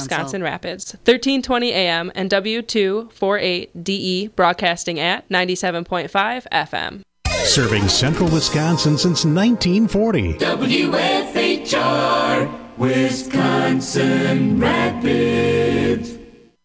Wisconsin Rapids. 1320 AM and W248DE broadcasting at 97.5 FM. Serving Central Wisconsin since 1940. WFHR, Wisconsin Rapids.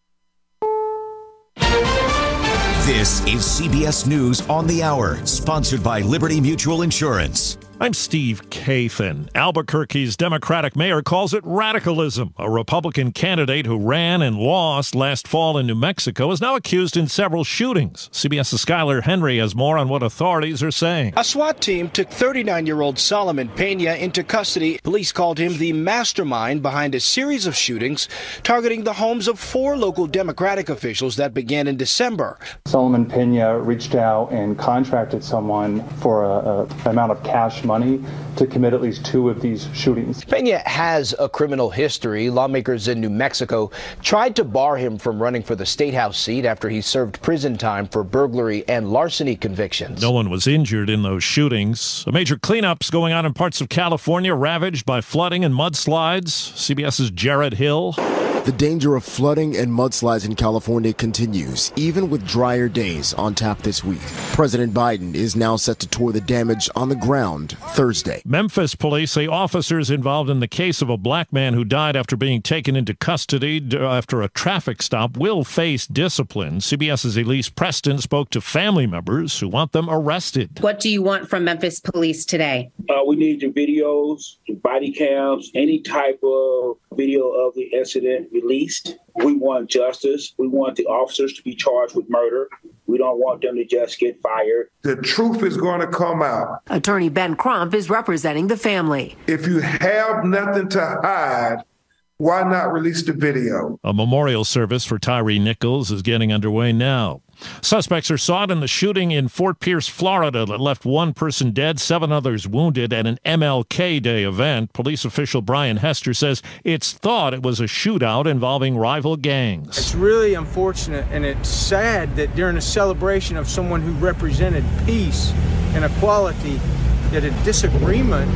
This is CBS News on the Hour, sponsored by Liberty Mutual Insurance. I'm Steve Kathan. Albuquerque's Democratic mayor calls it radicalism. A Republican candidate who ran and lost last fall in New Mexico is now accused in several shootings. CBS's Skylar Henry has more on what authorities are saying. A SWAT team took 39-year-old Solomon Pena into custody. Police called him the mastermind behind a series of shootings targeting the homes of 4 local Democratic officials that began in December. Solomon Pena reached out and contracted someone for an amount of cash money to commit at least 2 of these shootings. Pena has a criminal history. Lawmakers in New Mexico tried to bar him from running for the State House seat after he served prison time for burglary and larceny convictions. No one was injured in those shootings. A major cleanup's going on in parts of California ravaged by flooding and mudslides. CBS's Jared Hill. The danger of flooding and mudslides in California continues, even with drier days on tap this week. President Biden is now set to tour the damage on the ground Thursday. Memphis police say officers involved in the case of a black man who died after being taken into custody after a traffic stop will face discipline. CBS's Elise Preston spoke to family members who want them arrested. What do you want from Memphis police today? We need your videos, your body cams, any type of video of the incident released. We want justice. We want the officers to be charged with murder. We don't want them to just get fired. The truth is going to come out. Attorney Ben Crump is representing the family. If you have nothing to hide, why not release the video? A memorial service for Tyree Nichols is getting underway now. Suspects are sought in the shooting in Fort Pierce, Florida, that left 1 person dead, 7 others wounded at an MLK Day event. Police official Brian Hester says it's thought it was a shootout involving rival gangs. It's really unfortunate, and it's sad that during a celebration of someone who represented peace and equality, that a disagreement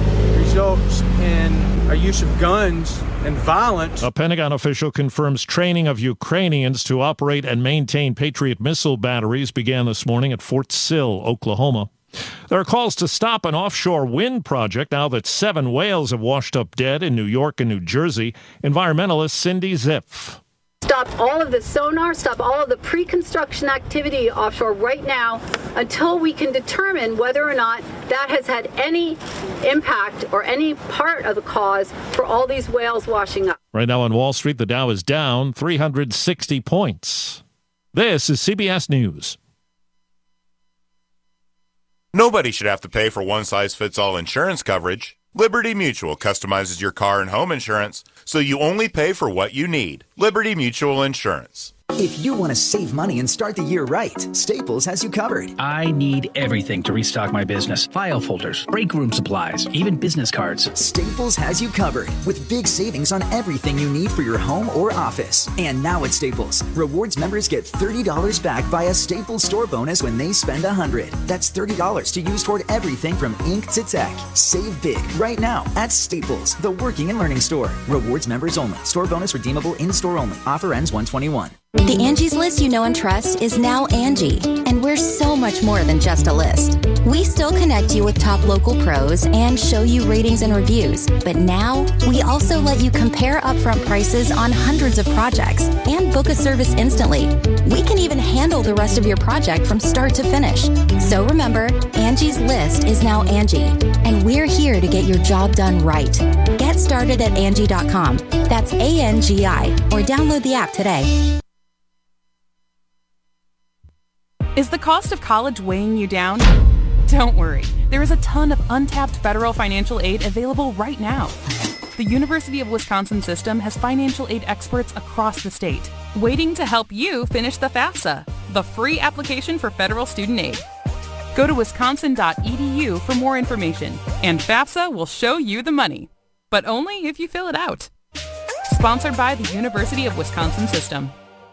results in a use of guns and violence. A Pentagon official confirms training of Ukrainians to operate and maintain Patriot missile batteries began this morning at Fort Sill, Oklahoma. There are calls to stop an offshore wind project now that 7 whales have washed up dead in New York and New Jersey. Environmentalist Cindy Zipf. Stop all of the sonar, stop all of the pre-construction activity offshore right now until we can determine whether or not that has had any impact or any part of the cause for all these whales washing up. Right now on Wall Street, the Dow is down 360 points. This is CBS News. Nobody should have to pay for one-size-fits-all insurance coverage. Liberty Mutual customizes your car and home insurance so you only pay for what you need. Liberty Mutual Insurance. If you want to save money and start the year right, Staples has you covered. I need everything to restock my business. File folders, break room supplies, even business cards. Staples has you covered with big savings on everything you need for your home or office. And now at Staples, Rewards members get $30 back via Staples Store Bonus when they spend $100. That's $30 to use toward everything from ink to tech. Save big right now at Staples, the working and learning store. Rewards members only. Store bonus redeemable in-store only. Offer ends 1/21. The Angie's List you know and trust is now Angie, and we're so much more than just a list. We still connect you with top local pros and show you ratings and reviews, but now we also let you compare upfront prices on hundreds of projects and book a service instantly. We can even handle the rest of your project from start to finish. So remember, Angie's List is now Angie, and we're here to get your job done right. Get started at Angie.com. That's ANGI, or download the app today. Is the cost of college weighing you down? Don't worry. There is a ton of untapped federal financial aid available right now. The University of Wisconsin system has financial aid experts across the state, waiting to help you finish the FAFSA, the free application for federal student aid. Go to wisconsin.edu for more information, and FAFSA will show you the money, but only if you fill it out. Sponsored by the University of Wisconsin system.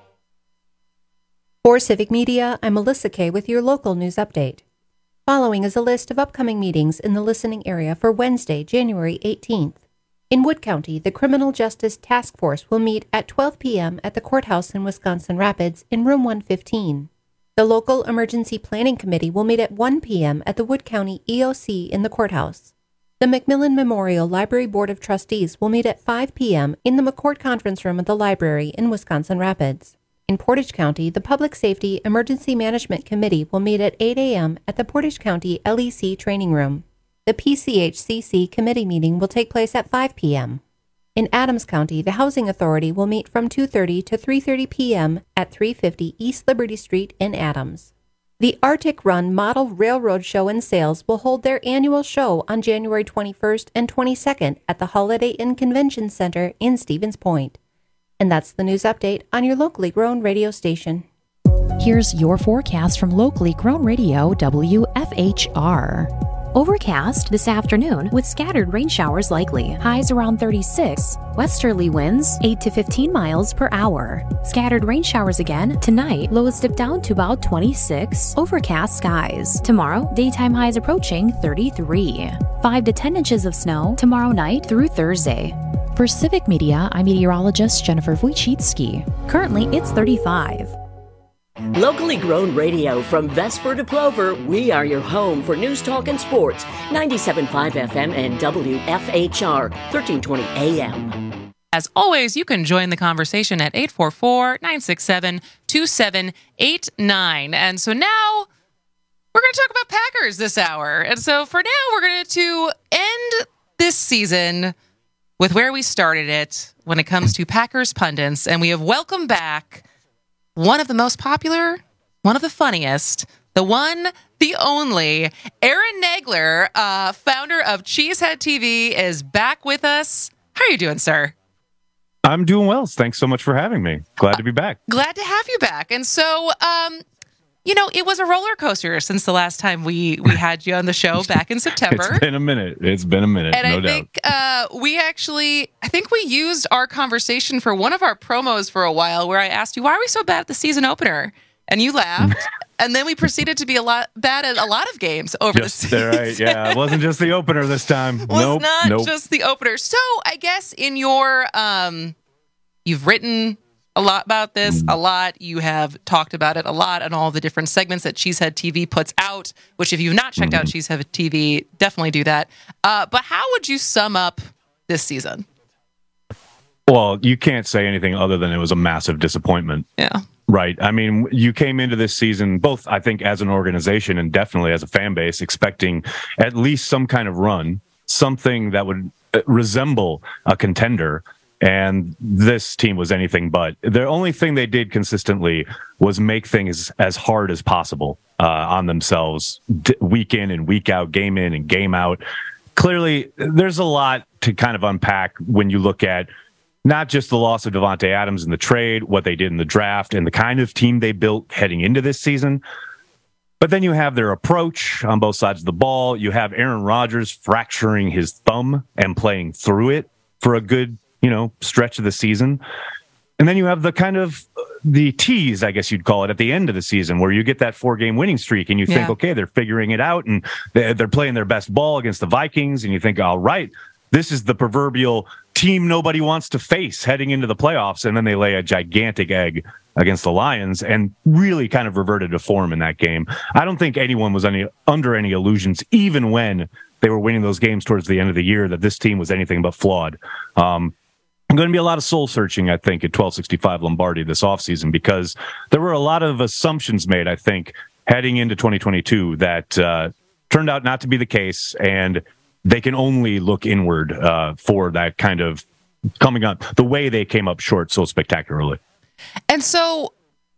For Civic Media, I'm Melissa Kay with your local news update. Following is a list of upcoming meetings in the listening area for Wednesday, January 18th. In Wood County, the Criminal Justice Task Force will meet at 12 p.m. at the courthouse in Wisconsin Rapids in room 115. The local Emergency Planning Committee will meet at 1 p.m. at the Wood County EOC in the courthouse. The Macmillan Memorial Library Board of Trustees will meet at 5 p.m. in the McCourt Conference Room of the library in Wisconsin Rapids. In Portage County, the Public Safety Emergency Management Committee will meet at 8 a.m. at the Portage County LEC Training Room. The PCHCC committee meeting will take place at 5 p.m. In Adams County, the Housing Authority will meet from 2:30 to 3:30 p.m. at 350 East Liberty Street in Adams. The Arctic Run Model Railroad Show and Sales will hold their annual show on January 21st and 22nd at the Holiday Inn Convention Center in Stevens Point. And that's the news update on your locally grown radio station. Here's your forecast from locally grown radio WFHR. Overcast this afternoon with scattered rain showers likely. Highs around 36. Westerly winds 8 to 15 miles per hour. Scattered rain showers again tonight. Lows dip down to about 26. Overcast skies. Tomorrow, daytime highs approaching 33. 5 to 10 inches of snow tomorrow night through Thursday. For Civic Media, I'm meteorologist Jennifer Wojcicki. Currently, it's 35. Locally grown radio from Vesper to Plover, we are your home for news, talk, and sports. 97.5 FM and WFHR, 1320 AM. As always, you can join the conversation at 844-967-2789. And so now we're going to talk about Packers this hour. And so for now, we're going to end this season with where we started it when it comes to Packers pundits. And we have welcomed back one of the most popular, one of the funniest, the one, the only, Aaron Nagler, founder of Cheesehead TV, is back with us. How are you doing, sir? I'm doing well. Thanks so much for having me. Glad to be back. Glad to have you back. And so, it was a roller coaster since the last time we had you on the show back in September. It's been a minute. And no doubt. I think we used our conversation for one of our promos for a while where I asked you, why are we so bad at the season opener? And you laughed. And then we proceeded to be bad at a lot of games over the season. Right. Yeah, it wasn't just the opener this time. Nope. Just the opener. So I guess in your, you've written a lot about this, a lot. You have talked about it a lot on all the different segments that Cheesehead TV puts out, which if you've not checked out Cheesehead TV, definitely do that. But how would you sum up this season? Well, you can't say anything other than it was a massive disappointment. Yeah. Right. I mean, you came into this season, both, I think, as an organization and definitely as a fan base, expecting at least some kind of run, something that would resemble a contender. And this team was anything but. The only thing they did consistently was make things as hard as possible on themselves, week in and week out, game in and game out. Clearly, there's a lot to kind of unpack when you look at not just the loss of Davante Adams in the trade, what they did in the draft, and the kind of team they built heading into this season. But then you have their approach on both sides of the ball. You have Aaron Rodgers fracturing his thumb and playing through it for a good, stretch of the season. And then you have the kind of the tease, I guess you'd call it, at the end of the season where you get that 4-game winning streak and you think, okay, they're figuring it out and they're playing their best ball against the Vikings. And you think, all right, this is the proverbial team nobody wants to face heading into the playoffs. And then they lay a gigantic egg against the Lions and really kind of reverted to form in that game. I don't think anyone was under any illusions, even when they were winning those games towards the end of the year, that this team was anything but flawed. Going to be a lot of soul searching, I think, at 1265 Lombardi this offseason, because there were a lot of assumptions made, I think, heading into 2022 that turned out not to be the case. And they can only look inward for that kind of coming up, the way they came up short so spectacularly. And so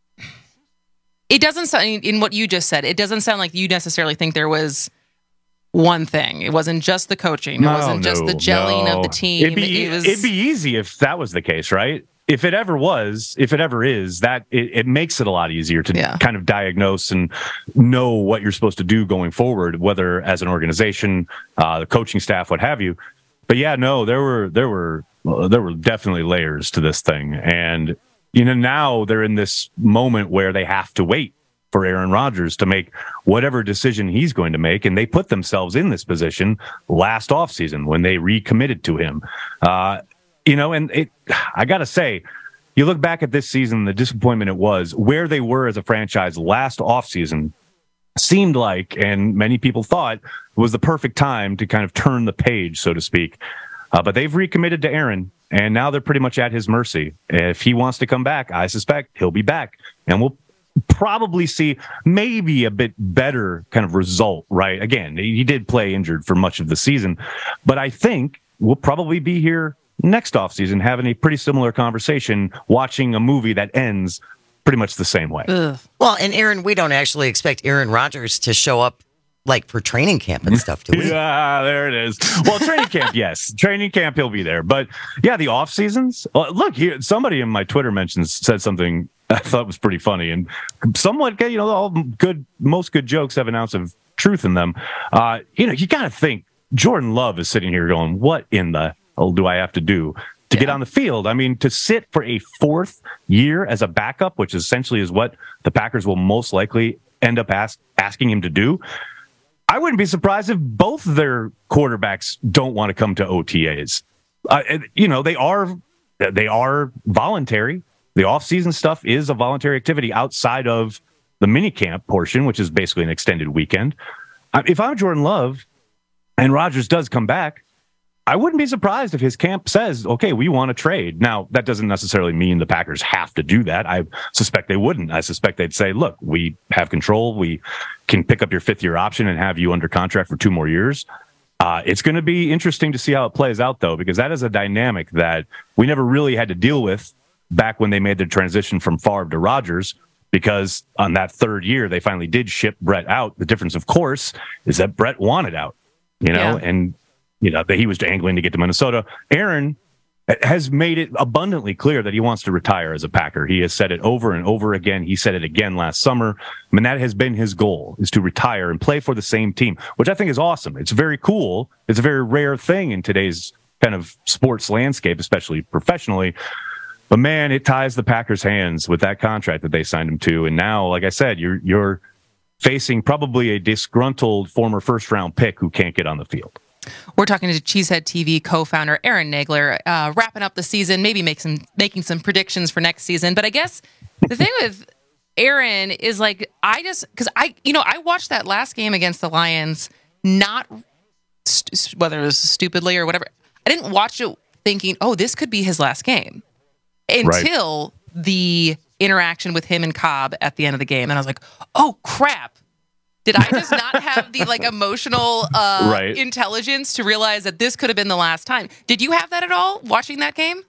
it doesn't sound, in what you just said, it doesn't sound like you necessarily think there was one thing. It wasn't just the coaching. It wasn't just the gelling of the team. It'd be easy if that was the case, right? If it ever is, that it makes it a lot easier to kind of diagnose and know what you're supposed to do going forward, whether as an organization, the coaching staff, what have you. But there were definitely layers to this thing. And, now they're in this moment where they have to wait for Aaron Rodgers to make whatever decision he's going to make. And they put themselves in this position last offseason when they recommitted to him. I got to say, you look back at this season, the disappointment it was, where they were as a franchise last offseason seemed like, and many people thought, was the perfect time to kind of turn the page, so to speak. But they've recommitted to Aaron, and now they're pretty much at his mercy. If he wants to come back, I suspect he'll be back. And we'll probably see maybe a bit better kind of result, right? Again, he did play injured for much of the season, but I think we'll probably be here next offseason having a pretty similar conversation, watching a movie that ends pretty much the same way. Ugh. Well, and Aaron, we don't actually expect Aaron Rodgers to show up like for training camp and stuff, do we? Yeah, there it is. Well, training camp, yes. Training camp, he'll be there. But yeah, the off seasons. Look, here, somebody in my Twitter mentions said something I thought was pretty funny and somewhat, all most good jokes have an ounce of truth in them. You got to think Jordan Love is sitting here going, what in the hell do I have to do to get on the field? I mean, to sit for a fourth year as a backup, which essentially is what the Packers will most likely end up asking him to do. I wouldn't be surprised if both their quarterbacks don't want to come to OTAs. They are voluntary. The off-season stuff is a voluntary activity outside of the minicamp portion, which is basically an extended weekend. If I'm Jordan Love and Rodgers does come back, I wouldn't be surprised if his camp says, okay, we want to trade. Now, that doesn't necessarily mean the Packers have to do that. I suspect they wouldn't. I suspect they'd say, look, we have control. We can pick up your fifth-year option and have you under contract for 2 more years. It's going to be interesting to see how it plays out, though, because that is a dynamic that we never really had to deal with back when they made the transition from Favre to Rodgers, because on that 3rd year, they finally did ship Brett out. The difference, of course, is that Brett wanted out, and that he was angling to get to Minnesota. Aaron has made it abundantly clear that he wants to retire as a Packer. He has said it over and over again. He said it again last summer. I mean, that has been his goal, is to retire and play for the same team, which I think is awesome. It's very cool. It's a very rare thing in today's kind of sports landscape, especially professionally. But man, it ties the Packers' hands with that contract that they signed him to. And now, like I said, you're facing probably a disgruntled former first-round pick who can't get on the field. We're talking to Cheesehead TV co-founder Aaron Nagler, wrapping up the season, maybe making some predictions for next season. But I guess the thing with Aaron is like, I watched that last game against the Lions, not whether it was stupidly or whatever. I didn't watch it thinking, oh, this could be his last game until the interaction with him and Cobb at the end of the game. And I was like, oh, crap. Did I just not have the emotional intelligence to realize that this could have been the last time? Did you have that at all watching that game?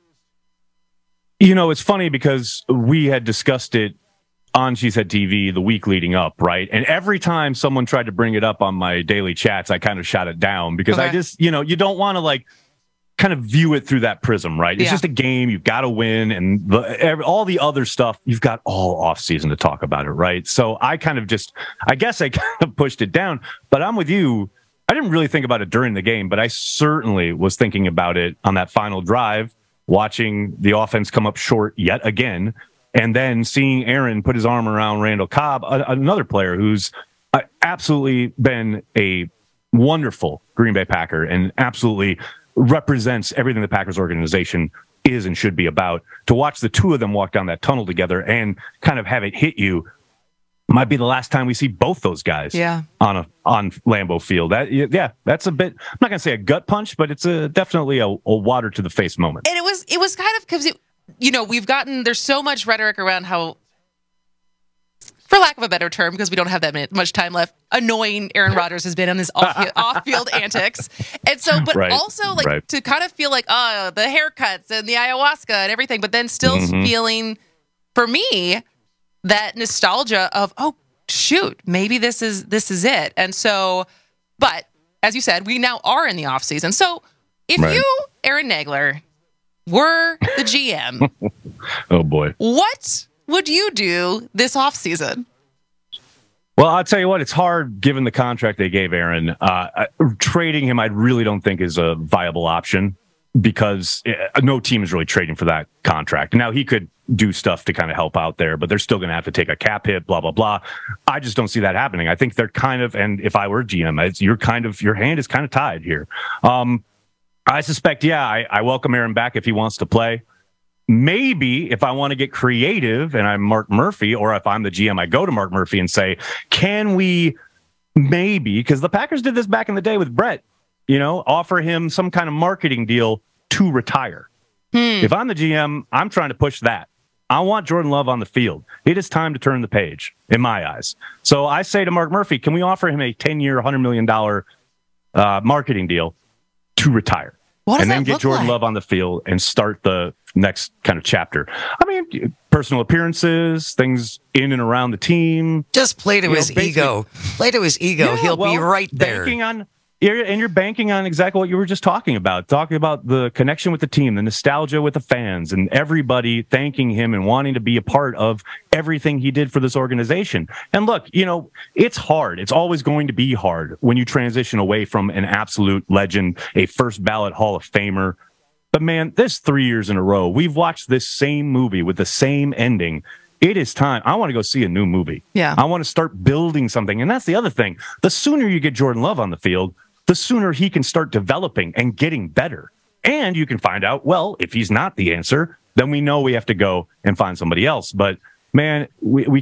It's funny because we had discussed it on Cheesehead TV the week leading up, right? And every time someone tried to bring it up on my daily chats, I kind of shot it down because I just, you don't want to kind of view it through that prism, right? It's just a game. You've got to win. And all the other stuff, you've got all off season to talk about it, right? So I kind of pushed it down, but I'm with you. I didn't really think about it during the game, but I certainly was thinking about it on that final drive, watching the offense come up short yet again, and then seeing Aaron put his arm around Randall Cobb, another player who's absolutely been a wonderful Green Bay Packer and absolutely represents everything the Packers organization is and should be about. To watch the two of them walk down that tunnel together and kind of have it hit you might be the last time we see both those guys on Lambeau Field. That's a bit, I'm not going to say a gut punch, but it's definitely a water to the face moment. And it was kind of because, there's so much rhetoric around how, for lack of a better term, because we don't have that much time left, annoying Aaron Rodgers has been on his off-field antics. And so, but also to kind of feel like, the haircuts and the ayahuasca and everything, but then still feeling, for me, that nostalgia of, oh, shoot, maybe this is it. And so, but as you said, we now are in the off season. So if you, Aaron Nagler, were the GM, oh boy, what would you do this offseason? Well, I'll tell you what, it's hard given the contract they gave Aaron. Trading him, I really don't think is a viable option. because no team is really trading for that contract. Now, he could do stuff to kind of help out there, but they're still going to have to take a cap hit, blah, blah, blah. I just don't see that happening. I think they're kind of, and if I were a GM, your hand is kind of tied here. I suspect, I welcome Aaron back if he wants to play. Maybe if I want to get creative and I'm Mark Murphy, or if I'm the GM, I go to Mark Murphy and say, can we maybe, because the Packers did this back in the day with Brett, offer him some kind of marketing deal to retire. If I'm the GM, I'm trying to push that. I want Jordan Love on the field. It is time to turn the page, in my eyes. So I say to Mark Murphy, can we offer him a 10-year, $100 million marketing deal to retire? And then get Jordan Love on the field and start the next kind of chapter. I mean, personal appearances, things in and around the team. Just play to his ego. Play to his ego. He'll be right there. You're banking on exactly what you were just talking about the connection with the team, the nostalgia with the fans, and everybody thanking him and wanting to be a part of everything he did for this organization. And look, it's hard. It's always going to be hard when you transition away from an absolute legend, a first ballot Hall of Famer. But man, this 3 years in a row, we've watched this same movie with the same ending. It is time. I want to go see a new movie. Yeah. I want to start building something. And that's the other thing. The sooner you get Jordan Love on the field, the sooner he can start developing and getting better. And you can find out, well, if he's not the answer, then we know we have to go and find somebody else. But man, we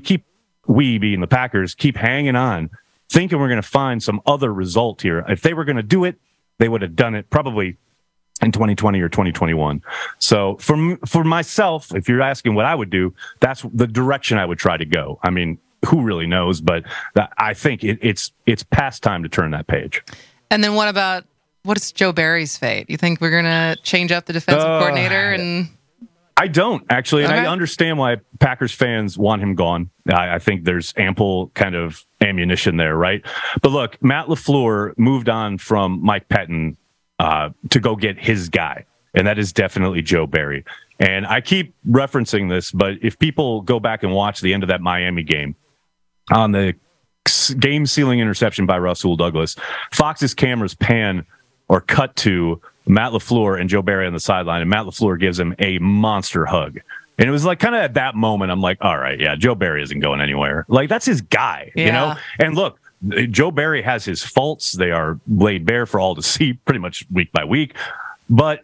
being the Packers, keep hanging on, thinking we're going to find some other result here. If they were going to do it, they would have done it probably in 2020 or 2021. So for myself, if you're asking what I would do, that's the direction I would try to go. I mean, who really knows? But I think it's past time to turn that page. And then what's Joe Barry's fate? You think we're going to change up the defensive coordinator? And I don't, actually. And I understand why Packers fans want him gone. I think there's ample kind of ammunition there, right? But look, Matt LaFleur moved on from Mike Pettin to go get his guy. And that is definitely Joe Barry. And I keep referencing this, but if people go back and watch the end of that Miami game on the game-sealing interception by Rasul Douglas, Fox's cameras pan or cut to Matt LaFleur and Joe Barry on the sideline, and Matt LaFleur gives him a monster hug. And it was like kind of at that moment, I'm like, all right, yeah, Joe Barry isn't going anywhere. Like, that's his guy, And look, Joe Barry has his faults. They are laid bare for all to see pretty much week by week. But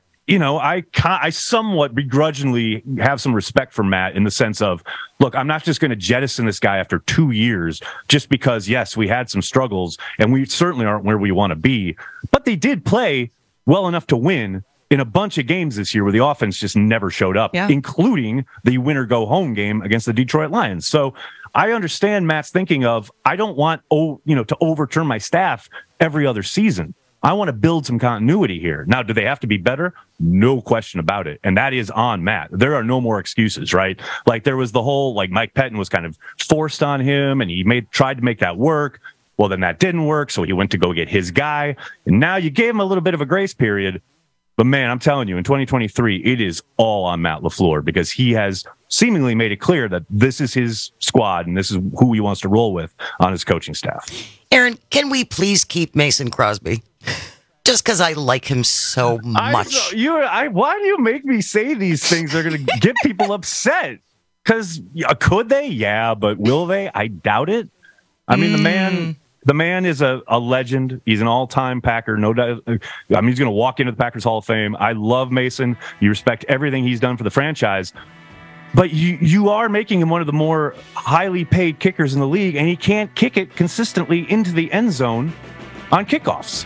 I somewhat begrudgingly have some respect for Matt in the sense of, look, I'm not just going to jettison this guy after 2 years just because, yes, we had some struggles and we certainly aren't where we want to be. But they did play well enough to win in a bunch of games this year where the offense just never showed up, including the winner-go-home game against the Detroit Lions. So I understand Matt's thinking of, I don't want to overturn my staff every other season. I want to build some continuity here. Now, do they have to be better? No question about it. And that is on Matt. There are no more excuses, right? Like there was the whole, Mike Pettin was kind of forced on him and he tried to make that work. Well, then that didn't work. So he went to go get his guy. And now you gave him a little bit of a grace period. But man, I'm telling you, in 2023, it is all on Matt LaFleur because he has seemingly made it clear that this is his squad and this is who he wants to roll with on his coaching staff. Aaron, can we please keep Mason Crosby? Just because I like him so much. Why do you make me say these things? They're going to get people upset. Because could they? Yeah, but will they? I doubt it. I mean, the man is a legend. He's an all-time Packer, no doubt. I mean, he's going to walk into the Packers Hall of Fame. I love Mason. You respect everything he's done for the franchise. But you are making him one of the more highly paid kickers in the league, and he can't kick it consistently into the end zone on kickoffs.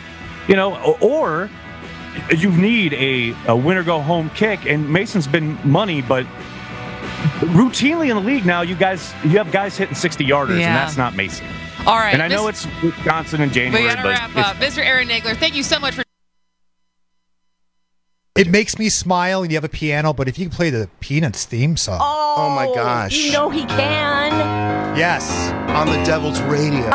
Or you need a winner-go-home kick, and Mason's been money, but routinely in the league now, you have guys hitting 60-yarders, and that's not Mason. All right. And I know it's Wisconsin in January. We got to wrap up. Mr. Aaron Nagler, thank you so much for... It makes me smile and you have a piano, but if you can play the Peanuts theme song. Oh my gosh. You know he can. Yes. On the Devil's Radio.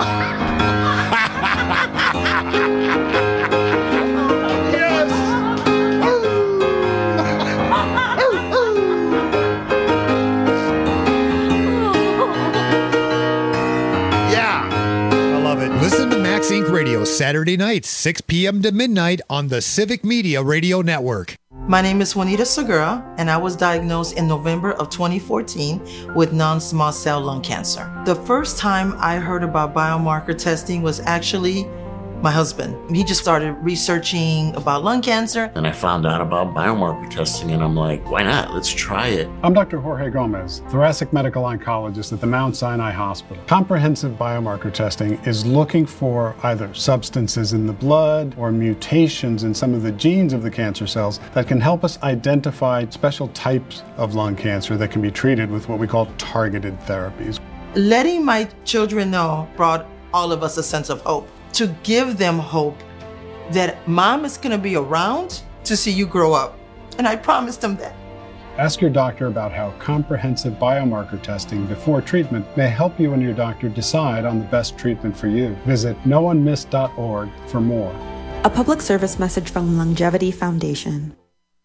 Listen to Max Inc. Radio Saturday nights, 6 p.m. to midnight on the Civic Media Radio Network. My name is Juanita Segura, and I was diagnosed in November of 2014 with non-small cell lung cancer. The first time I heard about biomarker testing was actually my husband. He just started researching about lung cancer. And I found out about biomarker testing, and I'm like, why not? Let's try it. I'm Dr. Jorge Gomez, thoracic medical oncologist at the Mount Sinai Hospital. Comprehensive biomarker testing is looking for either substances in the blood or mutations in some of the genes of the cancer cells that can help us identify special types of lung cancer that can be treated with what we call targeted therapies. Letting my children know brought all of us a sense of hope. To give them hope that mom is going to be around to see you grow up. And I promised them that. Ask your doctor about how comprehensive biomarker testing before treatment may help you and your doctor decide on the best treatment for you. Visit noonemiss.org for more. A public service message from Longevity Foundation.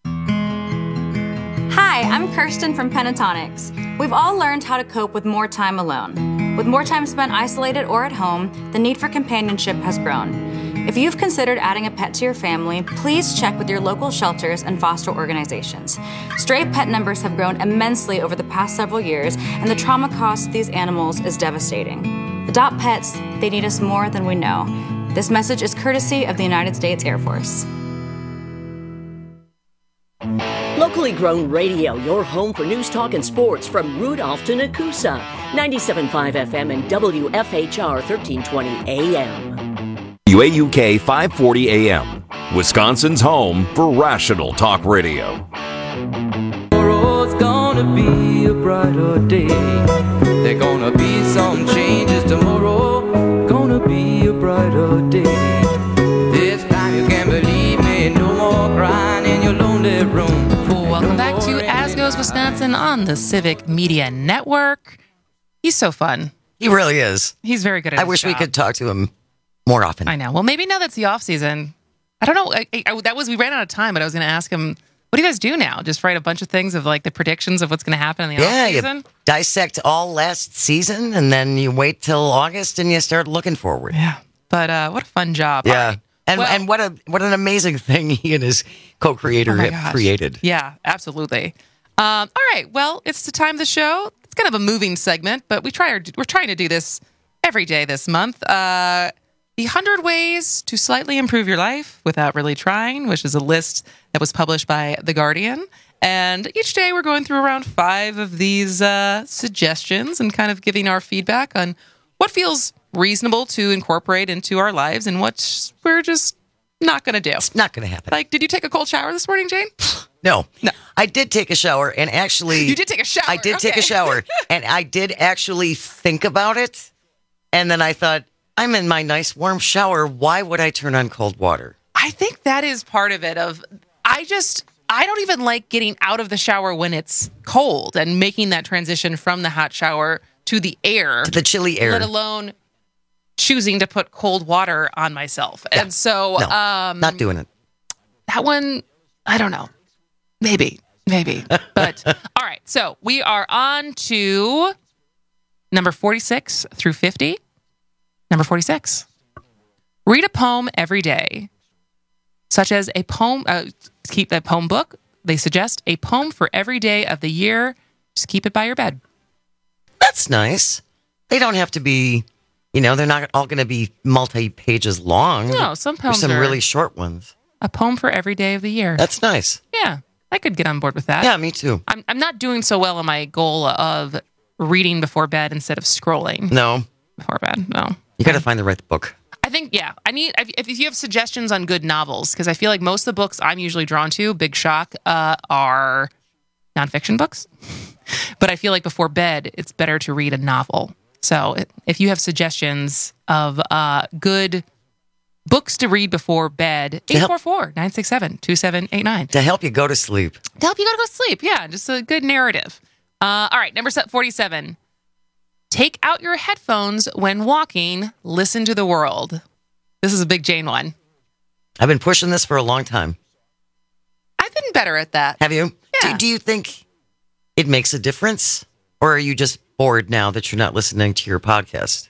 Hi, I'm Kirsten from Pentatonics. We've all learned how to cope with more time alone. With more time spent isolated or at home, the need for companionship has grown. If you've considered adding a pet to your family, please check with your local shelters and foster organizations. Stray pet numbers have grown immensely over the past several years, and the trauma caused to these animals is devastating. Adopt pets, they need us more than we know. This message is courtesy of the United States Air Force. Locally grown radio, your home for news, talk, and sports from Rudolph to Nakusa. 97.5 FM and WFHR 1320 AM. WAUK 540 AM, Wisconsin's home for rational talk radio. Tomorrow's gonna be a brighter day. There's gonna be some changes tomorrow. Gonna be a brighter day. This time you can believe me, no more crying in your lonely room. Welcome back to As Goes Wisconsin on the Civic Media Network. He's so fun. He really is. He's very good at his I wish we job. could talk to him more often. I know. Well, maybe now that's the off season. I don't know. We ran out of time, but I was going to ask him, what do you guys do now? Just write a bunch of things of like the predictions of what's going to happen in the off season? You dissect all last season, and then you wait till August and you start looking forward. Yeah. But what a fun job. Yeah. And what an amazing thing he and his co-creator have created. Yeah, absolutely. All right. Well, it's the time of the show. It's kind of a moving segment, but we're trying to do this every day this month. The 100 Ways to Slightly Improve Your Life Without Really Trying, which is a list that was published by The Guardian. And each day we're going through around 5 of these suggestions and kind of giving our feedback on what feels reasonable to incorporate into our lives and what we're just not going to do. It's not going to happen. Like, did you take a cold shower this morning, Jane? No. I did take a shower, and actually... You did take a shower? I did take a shower, and I did actually think about it, and then I thought, I'm in my nice warm shower. Why would I turn on cold water? I think that is part of it. I don't even like getting out of the shower when it's cold and making that transition from the hot shower to the air. To the chilly air. Let alone choosing to put cold water on myself. Yeah. And so... No, not doing it. That one, I don't know. Maybe. But, all right. So we are on to number 46 through 50. Number 46. Read a poem every day, such as a poem, keep that poem book. They suggest a poem for every day of the year. Just keep it by your bed. That's nice. They don't have to be, they're not all going to be multi-pages long. No, some poems There's some are really short ones. A poem for every day of the year. That's nice. Yeah, I could get on board with that. Yeah, me too. I'm not doing so well on my goal of reading before bed instead of scrolling. No. Before bed, no. You got to find the right book. I think, if you have suggestions on good novels, because I feel like most of the books I'm usually drawn to, big shock, are nonfiction books. But I feel like before bed, it's better to read a novel. So if you have suggestions of good books to read before bed, 844-967-2789. To help you go to sleep. To help you go to sleep, yeah. Just a good narrative. All right, number 47. Take out your headphones when walking. Listen to the world. This is a big Jane one. I've been pushing this for a long time. I've been better at that. Have you? Yeah. Do you think it makes a difference? Or are you just bored now that you're not listening to your podcast?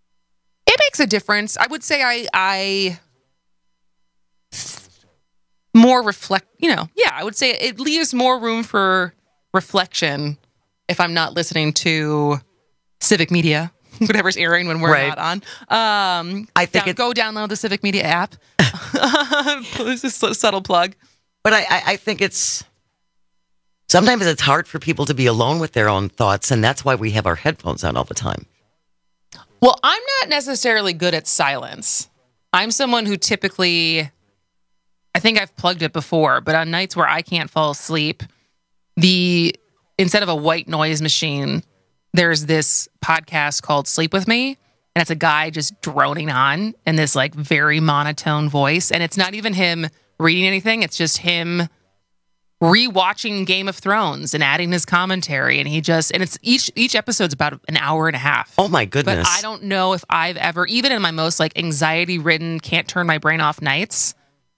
It makes a difference. I would say more I would say it leaves more room for reflection if I'm not listening to civic media, whatever's airing when we're not on. I think go download the Civic Media app. This is a subtle plug. But I think sometimes it's hard for people to be alone with their own thoughts, and that's why we have our headphones on all the time. Well, I'm not necessarily good at silence. I'm someone who typically, I think I've plugged it before, but on nights where I can't fall asleep, instead of a white noise machine, there's this podcast called Sleep With Me, and it's a guy just droning on in this like very monotone voice, and it's not even him reading anything, it's just him rewatching Game of Thrones and adding his commentary, and it's each episode's about an hour and a half. Oh my goodness. But I don't know if I've ever, even in my most like anxiety ridden, can't turn my brain off nights,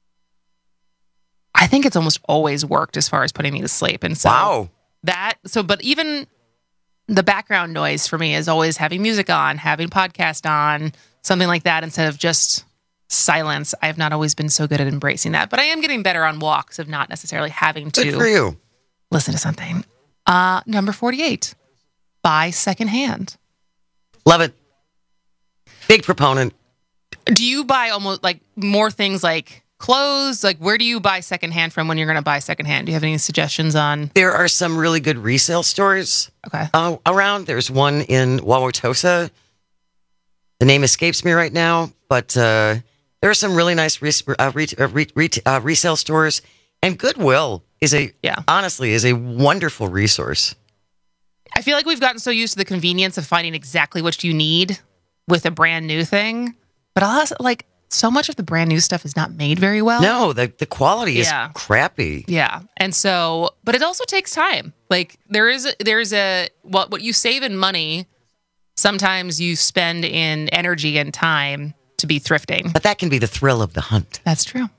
I think it's almost always worked as far as putting me to sleep. And so but even the background noise for me is always having music on, having podcast on, something like that, instead of just silence. I have not always been so good at embracing that, but I am getting better on walks of not necessarily having to Good for you. Listen to something. Number 48, buy secondhand. Love it. Big proponent. Do you buy almost like more things like clothes? Like, where do you buy secondhand from when you're going to buy secondhand? Do you have any suggestions on? There are some really good resale stores around. There's one in Wauwatosa. The name escapes me right now, but there are some really nice resale stores, and Goodwill is honestly a wonderful resource. I feel like we've gotten so used to the convenience of finding exactly what you need with a brand new thing, but also like so much of the brand new stuff is not made very well. No, the quality is crappy. Yeah, and so, but it also takes time. Like there's what you save in money, sometimes you spend in energy and time to be thrifting. But that can be the thrill of the hunt. That's true.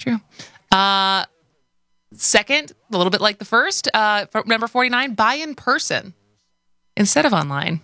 Second, a little bit like the first, number 49, buy in person instead of online.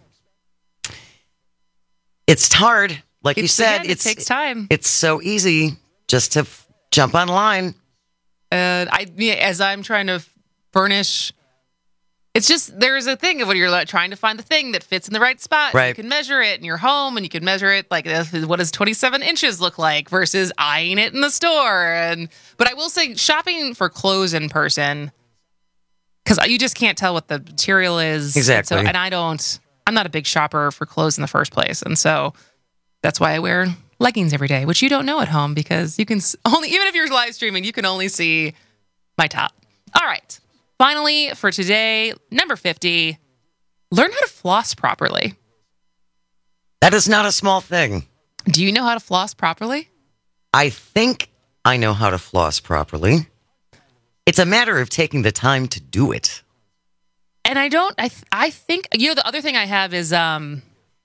It's hard. Like you said, it takes time. It's so easy just to jump online. As I'm trying to furnish, it's just, there's a thing of when you're trying to find the thing that fits in the right spot. Right. You can measure it in your home, and you can measure it like, what does 27 inches look like versus eyeing it in the store. But I will say, shopping for clothes in person, because you just can't tell what the material is. Exactly. And I'm not a big shopper for clothes in the first place, and so that's why I wear leggings every day, which you don't know at home because you can only, even if you're live streaming, you can only see my top. All right. Finally, for today, number 50, learn how to floss properly. That is not a small thing. Do you know how to floss properly? I think I know how to floss properly. It's a matter of taking the time to do it. And I think, the other thing I have is the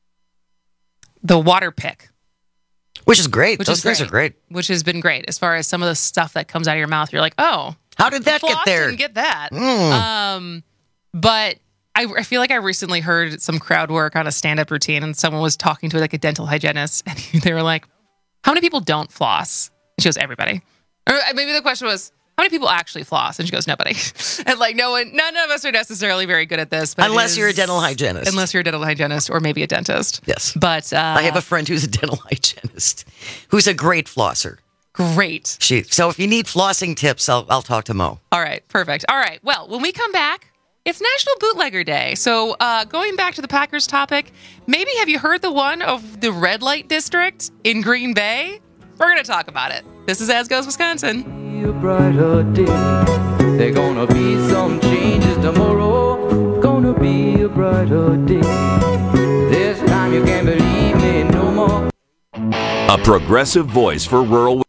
water pick. Which is great. Those things are great. Which has been great as far as some of the stuff that comes out of your mouth. You're like, oh. How did that get there? Didn't get that. But I feel like I recently heard some crowd work on a stand-up routine, and someone was talking to like a dental hygienist, and they were like, how many people don't floss? And she goes, everybody. Or maybe the question was, how many people actually floss? And she goes, nobody. And like none of us are necessarily very good at this. But unless you're a dental hygienist. Unless you're a dental hygienist or maybe a dentist. Yes. But I have a friend who's a dental hygienist who's a great flosser. Great. So if you need flossing tips, I'll talk to Mo. All right. Perfect. All right. Well, when we come back, it's National Bootlegger Day. So going back to the Packers topic, maybe have you heard the one of the red light district in Green Bay? We're going to talk about it. This is As Goes Wisconsin. A brighter day. There gonna be some changes tomorrow. Gonna be a brighter day. This time you can't believe me no more. A progressive voice for rural.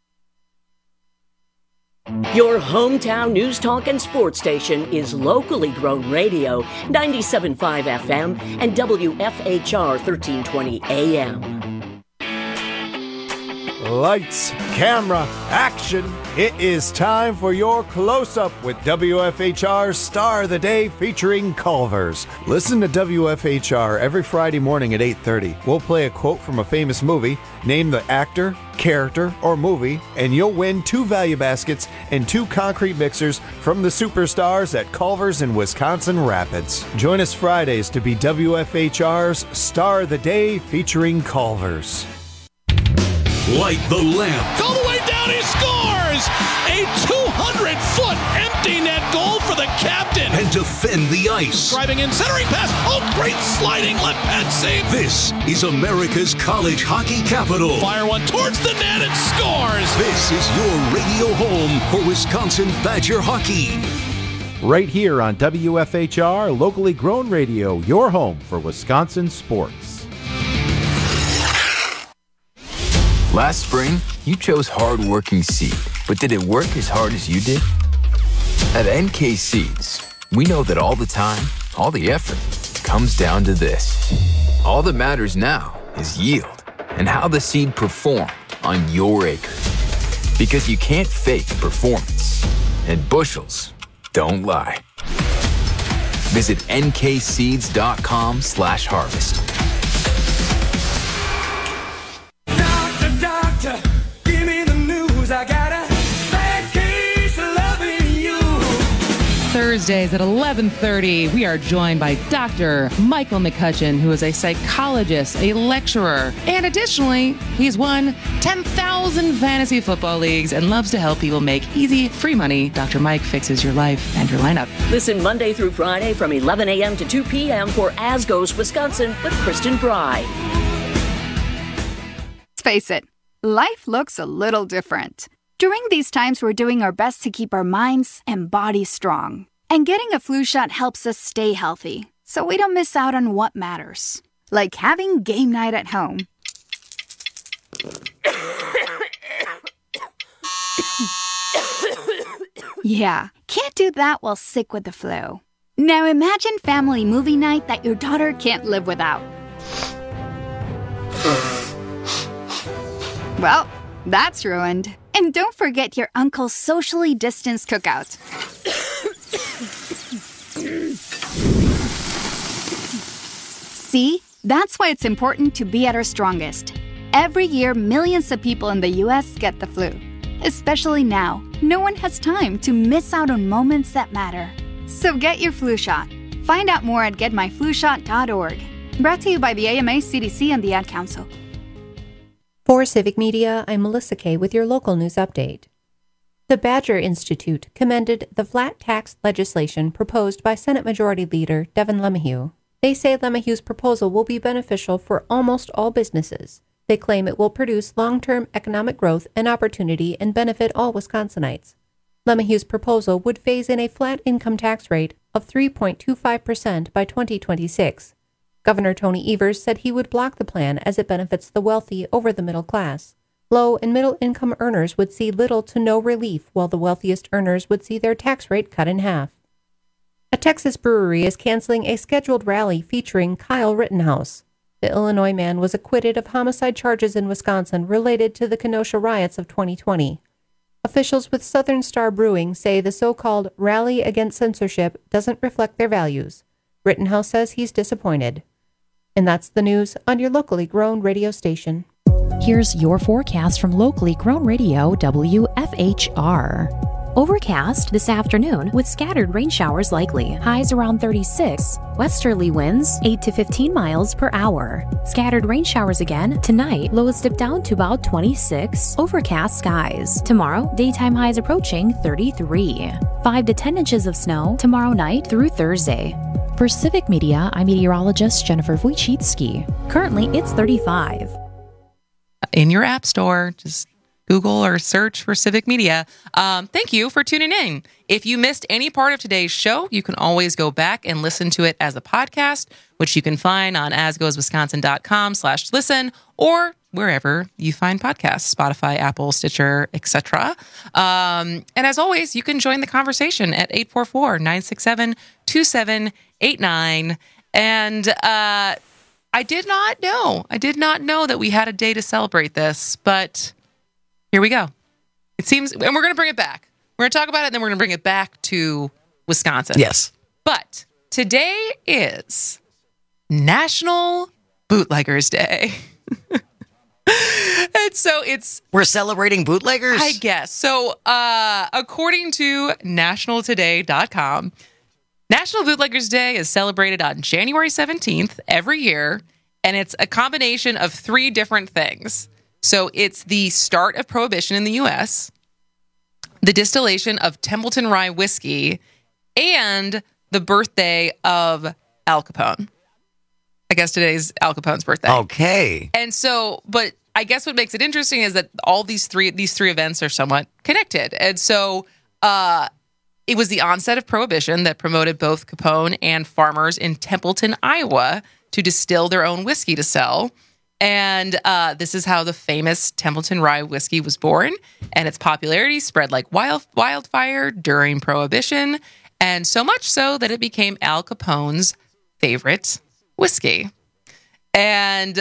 Your hometown news talk and sports station is locally grown radio, 97.5 FM and WFHR 1320 AM. Lights, camera, action. It is time for your close-up with WFHR's Star of the Day featuring Culver's. Listen to WFHR every Friday morning at 8:30. We'll play a quote from a famous movie, name the actor, character, or movie, and you'll win 2 value baskets and 2 concrete mixers from the superstars at Culver's in Wisconsin Rapids. Join us Fridays to be WFHR's Star of the Day featuring Culver's. Light the lamp. All the way down, he scores! A 200-foot empty net goal for the captain. And defend the ice. Driving in, centering pass. Oh, great sliding left pad save. This is America's college hockey capital. Fire one towards the net and scores. This is your radio home for Wisconsin Badger hockey. Right here on WFHR, locally grown radio, your home for Wisconsin sports. Last spring, you chose hard-working seed, but did it work as hard as you did? At NK Seeds, we know that all the time, all the effort, comes down to this. All that matters now is yield and how the seed performed on your acre. Because you can't fake performance, and bushels don't lie. Visit nkseeds.com/harvest. Doctor, give me the news. I got a bad case of loving you. Thursdays at 11:30, we are joined by Dr. Michael McCutcheon, who is a psychologist, a lecturer, and additionally, he's won 10,000 fantasy football leagues and loves to help people make easy, free money. Dr. Mike fixes your life and your lineup. Listen Monday through Friday from 11 a.m. to 2 p.m. for As Goes Wisconsin with Kristen Bry. Let's face it. Life looks a little different. During these times, we're doing our best to keep our minds and bodies strong. And getting a flu shot helps us stay healthy, so we don't miss out on what matters. Like having game night at home. Yeah, can't do that while sick with the flu. Now imagine family movie night that your daughter can't live without. Well, that's ruined. And don't forget your uncle's socially distanced cookout. See? That's why it's important to be at our strongest. Every year, millions of people in the U.S. get the flu. Especially now, no one has time to miss out on moments that matter. So get your flu shot. Find out more at getmyflushot.org. Brought to you by the AMA, CDC, and the Ad Council. For Civic Media, I'm Melissa Kay with your local news update. The Badger Institute commended the flat tax legislation proposed by Senate Majority Leader Devin LeMahieu. They say LeMahieu's proposal will be beneficial for almost all businesses. They claim it will produce long-term economic growth and opportunity and benefit all Wisconsinites. LeMahieu's proposal would phase in a flat income tax rate of 3.25% by 2026. Governor Tony Evers said he would block the plan as it benefits the wealthy over the middle class. Low and middle income earners would see little to no relief, while the wealthiest earners would see their tax rate cut in half. A Texas brewery is canceling a scheduled rally featuring Kyle Rittenhouse. The Illinois man was acquitted of homicide charges in Wisconsin related to the Kenosha riots of 2020. Officials with Southern Star Brewing say the so-called rally against censorship doesn't reflect their values. Rittenhouse says he's disappointed. And that's the news on your locally grown radio station. Here's your forecast from locally grown radio WFHR. Overcast this afternoon with scattered rain showers likely. Highs around 36. Westerly winds 8 to 15 miles per hour. Scattered rain showers again tonight. Lows dip down to about 26. Overcast skies. Tomorrow, daytime highs approaching 33. 5 to 10 inches of snow tomorrow night through Thursday. For Civic Media, I'm meteorologist Jennifer Wojcicki. Currently, it's 35. In your app store, just Google or search for Civic Media. Thank you for tuning in. If you missed any part of today's show, you can always go back and listen to it as a podcast, which you can find on asgoeswisconsin.com/listen or wherever you find podcasts, Spotify, Apple, Stitcher, etc. And as always, you can join the conversation at 844-967-2789. And I did not know that we had a day to celebrate this, but here we go. It seems, and we're going to bring it back. We're going to talk about it, and then we're going to bring it back to Wisconsin. Yes. But today is National Bootleggers Day. And so we're celebrating bootleggers? I guess. So according to nationaltoday.com, National Bootleggers Day is celebrated on January 17th every year, and it's a combination of 3 different things. So it's the start of Prohibition in the U.S., the distillation of Templeton Rye whiskey, and the birthday of Al Capone. I guess today's Al Capone's birthday. Okay. And so, but I guess what makes it interesting is that all these three events are somewhat connected. And so it was the onset of Prohibition that promoted both Capone and farmers in Templeton, Iowa, to distill their own whiskey to sell. And this is how the famous Templeton Rye whiskey was born. And its popularity spread like wildfire during Prohibition. And so much so that it became Al Capone's favorite whiskey. And,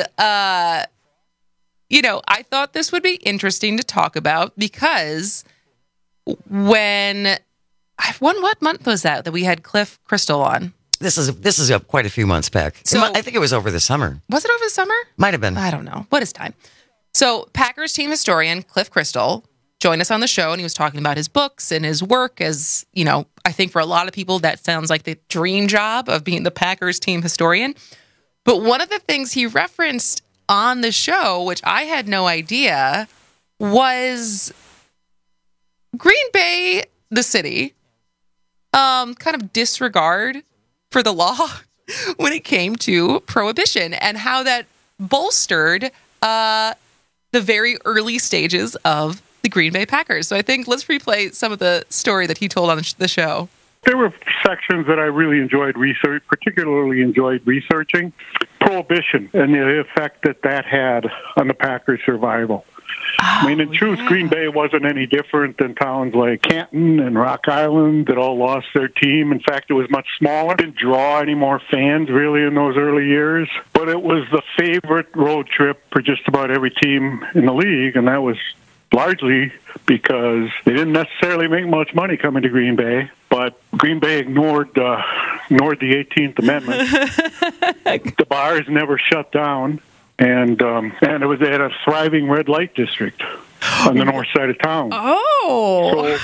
I thought this would be interesting to talk about because what month was that we had Cliff Crystal on? This is quite a few months back. So, I think it was over the summer. Was it over the summer? Might have been. I don't know. What is time? So Packers team historian Cliff Crystal joined us on the show, and he was talking about his books and his work as, I think for a lot of people that sounds like the dream job of being the Packers team historian. But one of the things he referenced on the show, which I had no idea, was Green Bay, the city, kind of disregard for the law when it came to Prohibition and how that bolstered the very early stages of the Green Bay Packers. So I think let's replay some of the story that he told on the show. There were sections that I really particularly enjoyed researching. Prohibition and the effect that had on the Packers' survival. In truth, Green Bay wasn't any different than towns like Canton and Rock Island that all lost their team. In fact, it was much smaller. It didn't draw any more fans, really, in those early years. But it was the favorite road trip for just about every team in the league, and that was largely because they didn't necessarily make much money coming to Green Bay, but Green Bay ignored the 18th Amendment. The bars never shut down, and it was at a thriving red light district on the north side of town. Oh,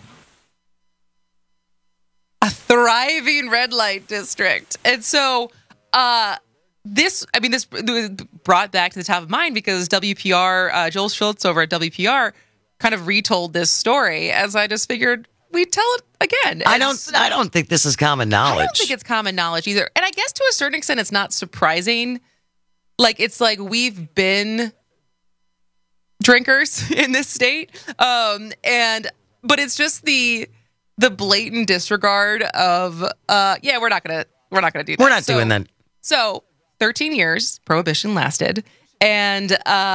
a thriving red light district, and so this brought back to the top of mind because WPR, Joel Schultz over at WPR, kind of retold this story. As I just figured we'd tell it again. I don't think this is common knowledge. I don't think it's common knowledge either. And I guess to a certain extent, it's not surprising. It's like we've been drinkers in this state, but it's just the blatant disregard of we're not gonna do that. We're not doing that. So 13 years Prohibition lasted, and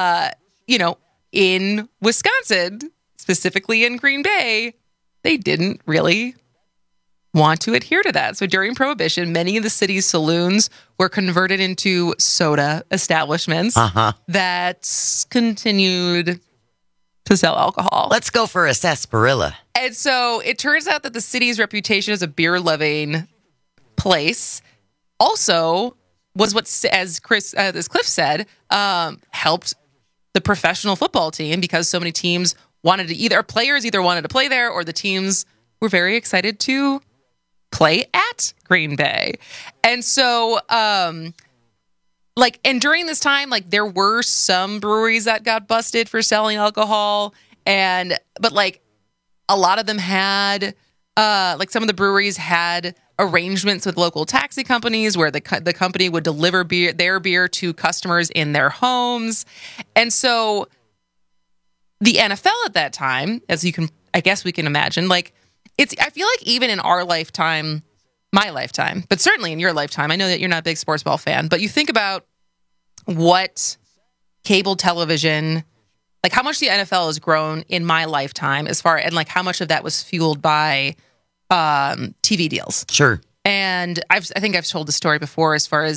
in Wisconsin, specifically in Green Bay, they didn't really want to adhere to that. So during Prohibition, many of the city's saloons were converted into soda establishments that continued to sell alcohol. Let's go for a sarsaparilla. And so it turns out that the city's reputation as a beer-loving place also was what, as Cliff said, helped the professional football team because so many teams players either wanted to play there or the teams were very excited to play at Green Bay. And so, and during this time, there were some breweries that got busted for selling alcohol, but a lot of them had, some of the breweries had arrangements with local taxi companies where the company would deliver their beer to customers in their homes. And so the NFL at that time, I guess we can imagine, I feel like even in our lifetime, my lifetime, but certainly in your lifetime, I know that you're not a big sports ball fan, but you think about what cable television, how much the NFL has grown in my lifetime and how much of that was fueled by TV deals. Sure. And I think I've told the story before as far as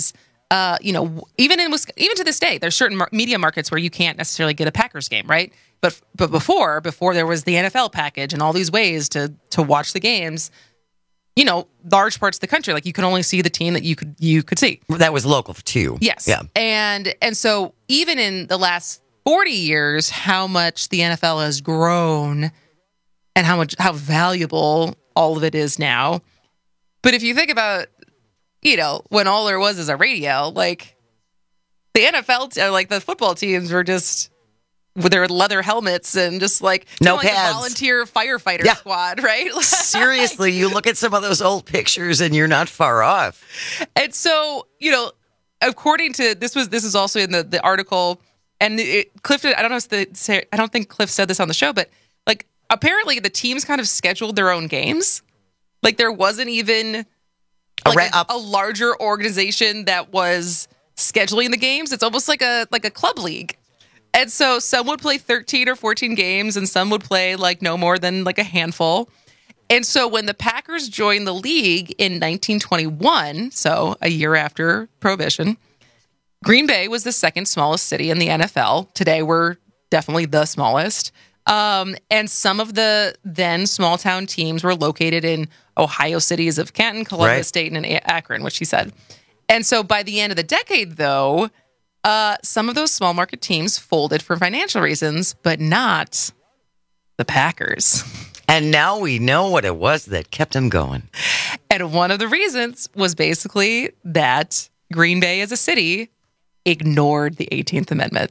even to this day, there's certain media markets where you can't necessarily get a Packers game, right? But before there was the NFL package and all these ways to watch the games, large parts of the country, like you could only see the team that you could see. That was local too. Yes. Yeah. And so even in the last 40 years, how much the NFL has grown and how valuable all of it is now. But if you think about, when all there was is a radio, like the NFL, like the football teams were just with their leather helmets and just like no like pads. A volunteer firefighter squad, right? Seriously, you look at some of those old pictures and you're not far off. And so, according to this is also in the article, and Cliff, I don't think Cliff said this on the show, but like apparently the teams kind of scheduled their own games. Like there wasn't even a larger organization that was scheduling the games. It's almost like a club league. And so some would play 13 or 14 games and some would play like no more than like a handful. And so when the Packers joined the league in 1921, so a year after Prohibition, Green Bay was the second smallest city in the NFL. Today we're definitely the smallest. And some of the then small town teams were located in Ohio cities of Canton, Columbus, Dayton, and Akron, which he said. And so by the end of the decade, though, some of those small market teams folded for financial reasons, but not the Packers. And now we know what it was that kept them going. And one of the reasons was basically that Green Bay as a city ignored the 18th Amendment.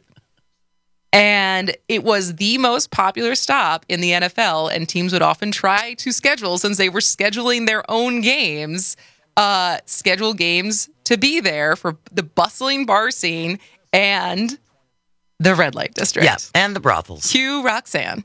And it was the most popular stop in the NFL, and teams would often try to schedule, since they were scheduling their own games, schedule games to be there for the bustling bar scene and the red light district. Yes, and the brothels. Cue Roxanne.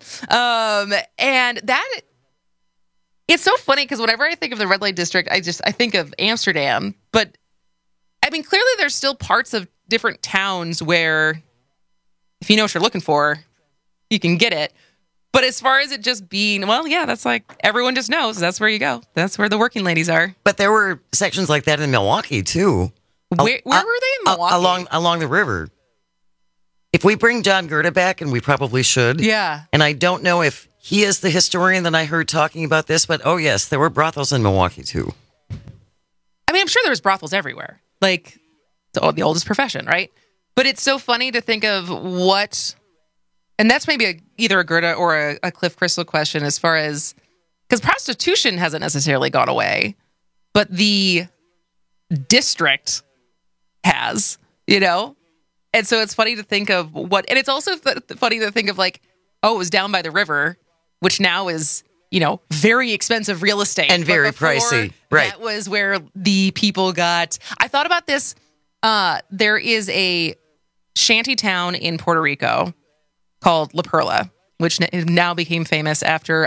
And that, it's so funny because whenever I think of the red light district, I think of Amsterdam. But, I mean, clearly there's still parts of different towns where if you know what you're looking for, you can get it. But as far as it just being, well, yeah, that's like everyone just knows that's where you go. That's where the working ladies are. But there were sections like that in Milwaukee too. Where were they in Milwaukee? Along the river. If we bring John Gerda back, and we probably should. Yeah. And I don't know if he is the historian that I heard talking about this, but oh yes, there were brothels in Milwaukee too. I mean, I'm sure there was brothels everywhere. Like the oldest profession, right? But it's so funny to think of what, and that's maybe either a Gerda or a Cliff Crystal question as far as, because prostitution hasn't necessarily gone away, but the district has, And so it's funny to think of what, and it's also funny to think of like, it was down by the river, which now is, very expensive real estate. And very pricey. Right. That was where the people got, I thought about this. There is a shanty town in Puerto Rico called La Perla, which now became famous after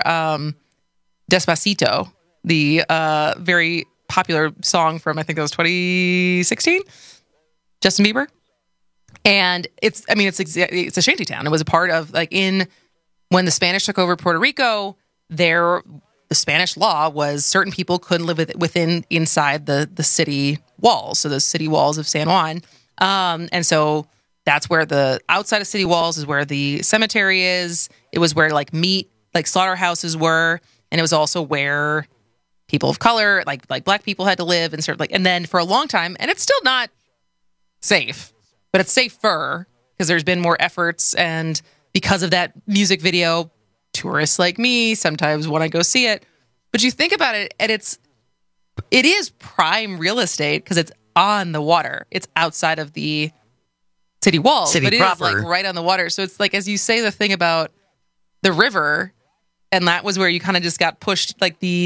Despacito, the very popular song from, I think it was 2016, Justin Bieber. And it's a shanty town. It was a part of when the Spanish took over Puerto Rico, the Spanish law was certain people couldn't live inside the city walls. So the city walls of San Juan. And so that's where the outside of city walls is where the cemetery is. It was where slaughterhouses were. And it was also where people of color, like black people had to live and then for a long time, and it's still not safe, but it's safer because there's been more efforts. And because of that music video, tourists like me sometimes want to go see it. But you think about it, and it is prime real estate because it's on the water. It's outside of the city walls, but it is right on the water. So it's as you say the thing about the river, and that was where you kind of just got pushed,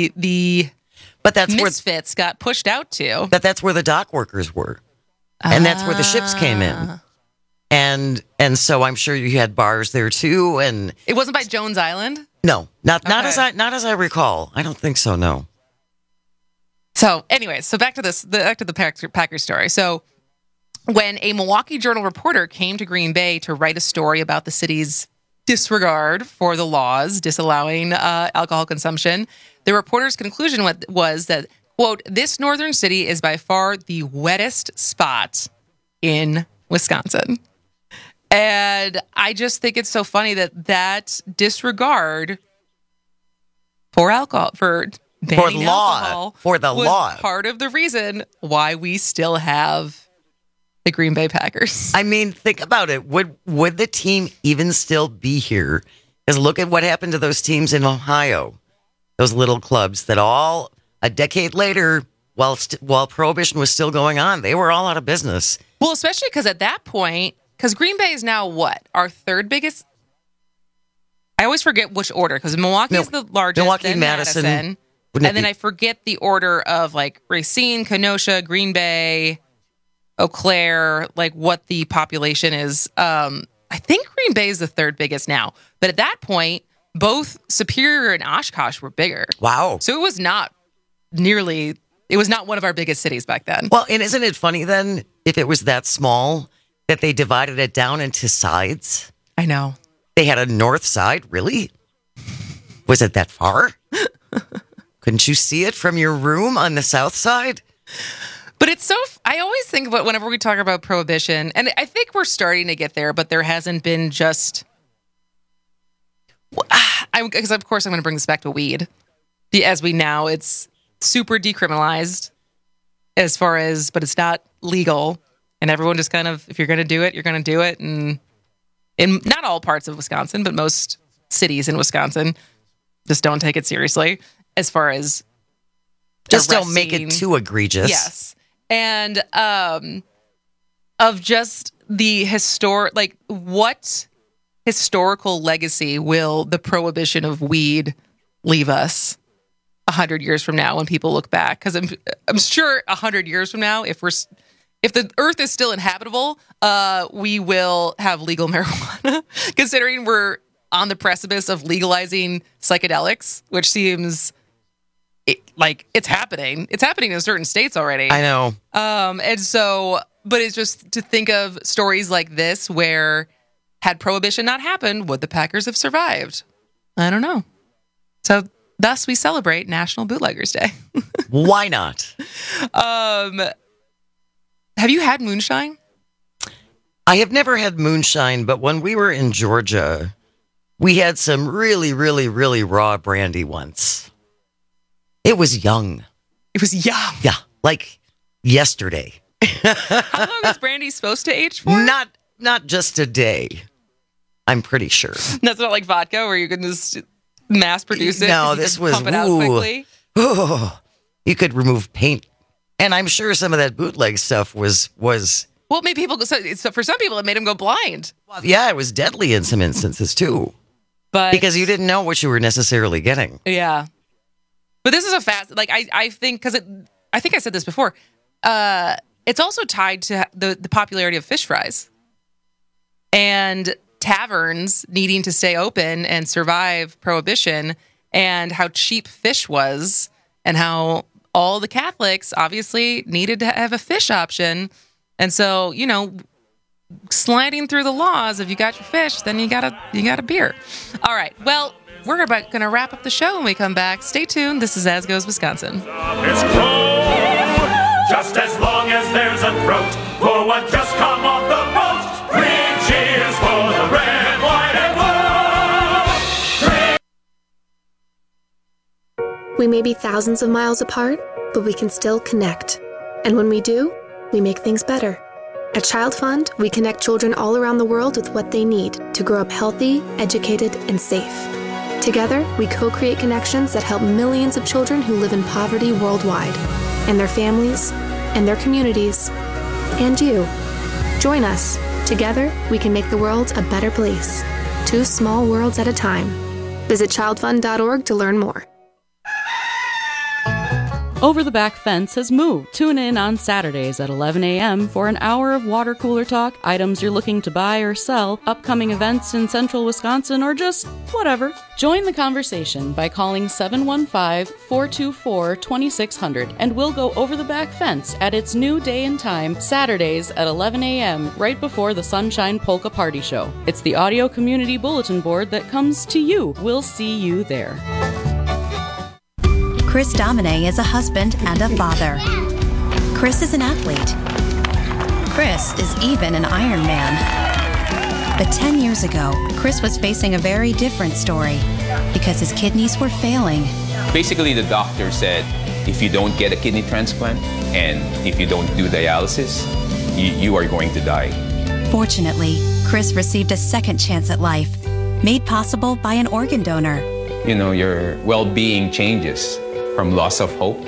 but that's misfits got pushed out to. But that's where the dock workers were, and that's where the ships came in. And so I'm sure you had bars there too, and it wasn't by Jones Island. No, not as I recall. I don't think so. No. So, anyways, back to the Packers story. So, when a Milwaukee Journal reporter came to Green Bay to write a story about the city's disregard for the laws disallowing alcohol consumption, the reporter's conclusion was that, quote, "This northern city is by far the wettest spot in Wisconsin." And I just think it's so funny that disregard for alcohol, for banning alcohol, for the was law, part of the reason why we still have the Green Bay Packers. I mean, think about it. Would the team even still be here? Because look at what happened to those teams in Ohio, those little clubs that all a decade later, while Prohibition was still going on, they were all out of business. Well, especially because at that point, because Green Bay is now what? Our third biggest? I always forget which order, because Milwaukee is the largest, Milwaukee, then Madison. And then I forget the order of like Racine, Kenosha, Green Bay, Eau Claire, like what the population is. I think Green Bay is the third biggest now. But at that point, both Superior and Oshkosh were bigger. Wow. So it was not one of our biggest cities back then. Well, and isn't it funny then, if it was that small, that they divided it down into sides? I know. They had a north side, really? Was it that far? Couldn't you see it from your room on the south side? But it's I always think about whenever we talk about Prohibition, and I think we're starting to get there, but there hasn't been just... Because, of course, I'm going to bring this back to weed. As we know, it's super decriminalized but it's not legal. And everyone just kind of, if you're going to do it, you're going to do it. And in not all parts of Wisconsin, but most cities in Wisconsin just don't take it seriously as far as just don't make it too egregious. Yes. And of just the what historical legacy will the prohibition of weed leave us 100 years from now when people look back? Because I'm sure 100 years from now, if the earth is still inhabitable, we will have legal marijuana, considering we're on the precipice of legalizing psychedelics, which seems like it's happening. It's happening in certain states already. I know. And so, but it's just to think of stories like this where had Prohibition not happened, would the Packers have survived? I don't know. So thus we celebrate National Bootleggers Day. Why not? Have you had moonshine? I have never had moonshine, but when we were in Georgia, we had some really, really, really raw brandy once. It was young. It was young? Yeah, like yesterday. How long is brandy supposed to age for? Not just a day. I'm pretty sure. That's not like vodka where you can just mass produce it. No, this was, pump it out quickly. You could remove paint. And I'm sure some of that bootleg stuff was. Well, maybe people. So for some people, it made them go blind. Well, yeah, it was deadly in some instances too. But because you didn't know what you were necessarily getting. Yeah. But this is a fast. Like I think because I think I said this before. It's also tied to the popularity of fish fries, and taverns needing to stay open and survive Prohibition, and how cheap fish was, and how all the Catholics obviously needed to have a fish option. And so, sliding through the laws, if you got your fish, then you got a beer. All right. Well, we're going to wrap up the show when we come back. Stay tuned. This is As Goes Wisconsin. It's cold, just as long as there's a throat for what just come off the boat. 3 cheers for the red, white, and blue. We may be thousands of miles apart, but we can still connect. And when we do, we make things better. At Child Fund, we connect children all around the world with what they need to grow up healthy, educated, and safe. Together, we co-create connections that help millions of children who live in poverty worldwide, and their families, and their communities, and you. Join us. Together, we can make the world a better place. 2 small worlds at a time. Visit childfund.org to learn more. Over the Back Fence has moved. Tune in on Saturdays at 11 a.m. for an hour of water cooler talk, items you're looking to buy or sell, upcoming events in central Wisconsin, or just whatever. Join the conversation by calling 715-424-2600, and we'll go over the Back Fence at its new day and time, Saturdays at 11 a.m., right before the Sunshine Polka Party Show. It's the audio community bulletin board that comes to you. We'll see you there. Chris Domine is a husband and a father. Chris is an athlete. Chris is even an Iron Man. But 10 years ago, Chris was facing a very different story because his kidneys were failing. Basically, the doctor said, if you don't get a kidney transplant and if you don't do dialysis, you are going to die. Fortunately, Chris received a second chance at life, made possible by an organ donor. You know, your well-being changes from loss of hope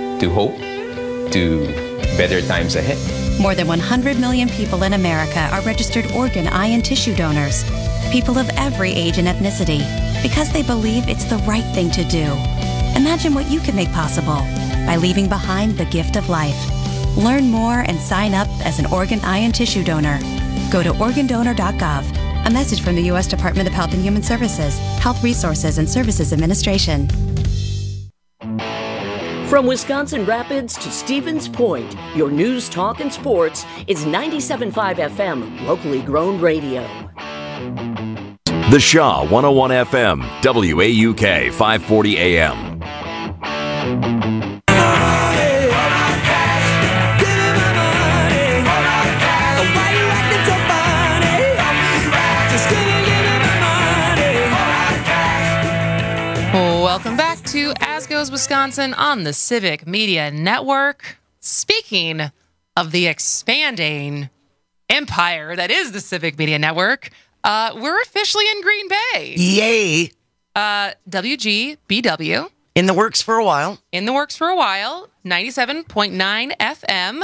to better times ahead. More than 100 million people in America are registered organ, eye, and tissue donors. People of every age and ethnicity, because they believe it's the right thing to do. Imagine what you can make possible by leaving behind the gift of life. Learn more and sign up as an organ, eye, and tissue donor. Go to organdonor.gov. A message from the U.S. Department of Health and Human Services, Health Resources and Services Administration. From Wisconsin Rapids to Stevens Point, your news, talk, and sports is 97.5 FM, locally grown radio. The Shaw 101 FM, WAUK 540 AM. Welcome back to As Goes Wisconsin on the Civic Media Network. Speaking of the expanding empire that is the Civic Media Network, we're officially in Green Bay. Yay. WGBW. In the works for a while. 97.9 FM.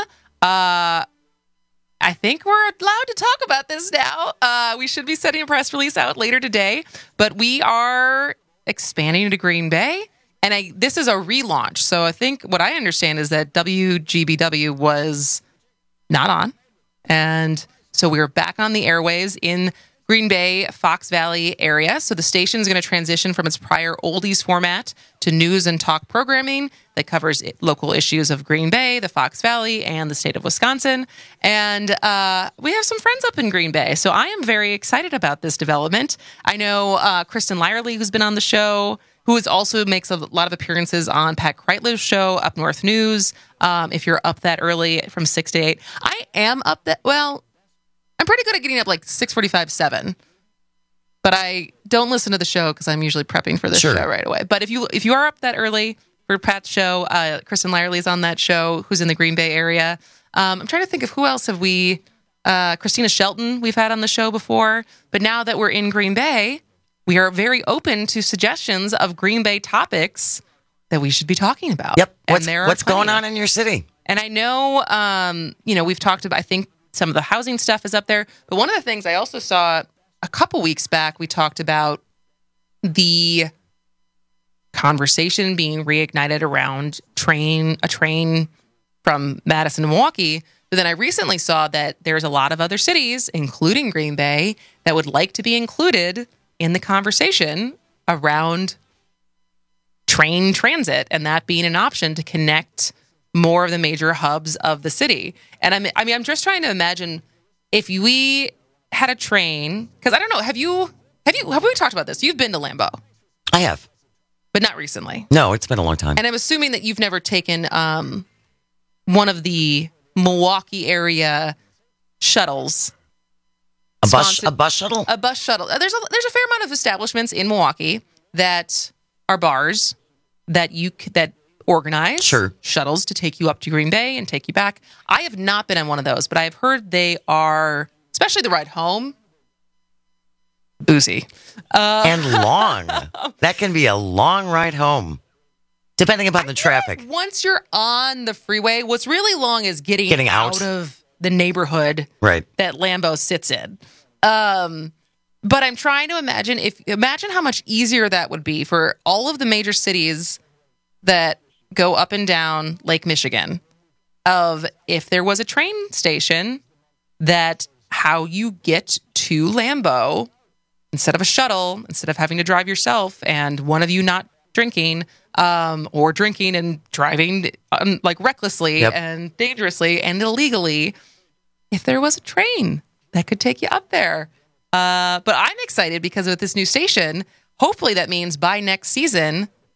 I think we're allowed to talk about this now. We should be sending a press release out later today, but we are expanding to Green Bay, and this is a relaunch. So I think what I understand is that WGBW was not on, and so we're back on the airwaves in Green Bay, Fox Valley area. So the station is going to transition from its prior oldies format to news and talk programming that covers local issues of Green Bay, the Fox Valley, and the state of Wisconsin. And we have some friends up in Green Bay, so I am very excited about this development. I know Kristen Lyerly, who's been on the show, who also makes a lot of appearances on Pat Kreitler's show, Up North News. If you're up that early from 6 to 8. I am up that, well, I'm pretty good at getting up like 6:45, 7. But I don't listen to the show because I'm usually prepping for this show right away. But if you are up that early for Pat's show, Kristen Lyerly is on that show, who's in the Green Bay area. I'm trying to think of who else have we... Christina Shelton we've had on the show before. But now that we're in Green Bay, we are very open to suggestions of Green Bay topics that we should be talking about. Yep. What's going on in your city? And I know, we've talked about, I think, some of the housing stuff is up there. But one of the things I also saw a couple weeks back, we talked about the conversation being reignited around a train from Madison to Milwaukee. But then I recently saw that there's a lot of other cities, including Green Bay, that would like to be included in the conversation around train transit, and that being an option to connect more of the major hubs of the city. And I'm just trying to imagine if we had a train, because I don't know, have we talked about this? You've been to Lambeau. I have. But not recently. No, it's been a long time. And I'm assuming that you've never taken one of the Milwaukee area shuttles. A bus shuttle? A bus shuttle. There's a fair amount of establishments in Milwaukee that are bars that organize shuttles to take you up to Green Bay and take you back. I have not been on one of those, but I've heard they are, especially the ride home, boozy. And long. That can be a long ride home, depending upon the traffic. Like once you're on the freeway, what's really long is getting out of the neighborhood that Lambeau sits in. But I'm trying to imagine how much easier that would be for all of the major cities that go up and down Lake Michigan, of if there was a train station that how you get to Lambeau instead of a shuttle, instead of having to drive yourself and one of you not drinking, or drinking and driving like recklessly and dangerously and illegally, if there was a train that could take you up there. But I'm excited because with this new station, hopefully that means by next season,